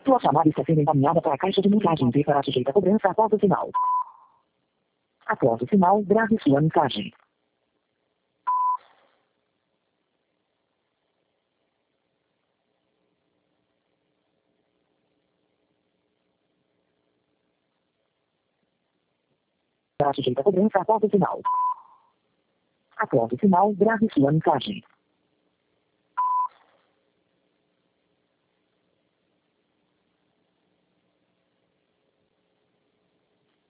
Sua chamada está sendo encaminhada para a caixa de mensagens e será sujeita a cobrança após o sinal. Após o sinal, grave sua mensagem. Será sujeita a cobrança após o sinal. Após o sinal, grave sua mensagem.